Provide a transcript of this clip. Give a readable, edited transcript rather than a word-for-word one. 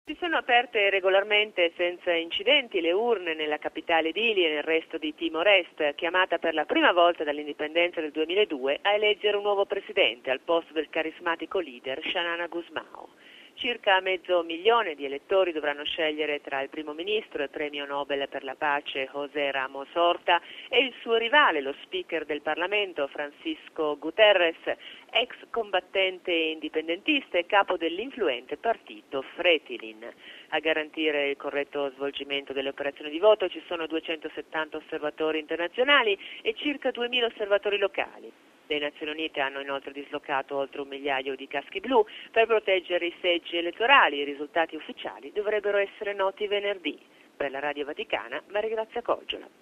Si sono aperte regolarmente senza incidenti le urne nella capitale Dili e nel resto di Timor Est, chiamata per la prima volta dall'indipendenza del 2002 a eleggere un nuovo presidente al posto del carismatico leader Xanana Gusmão. Circa 500.000 di elettori dovranno scegliere tra il primo ministro e premio Nobel per la pace José Ramos Horta e il suo rivale, lo speaker del Parlamento Francisco Guterres, ex combattente indipendentista e capo dell'influente partito Fretilin. A garantire il corretto svolgimento delle operazioni di voto ci sono 270 osservatori internazionali e circa 2.000 osservatori locali. Le Nazioni Unite hanno inoltre dislocato oltre 1 migliaio di caschi blu per proteggere i seggi elettorali. I risultati ufficiali dovrebbero essere noti venerdì. Per la Radio Vaticana, Maria Grazia Coggiola.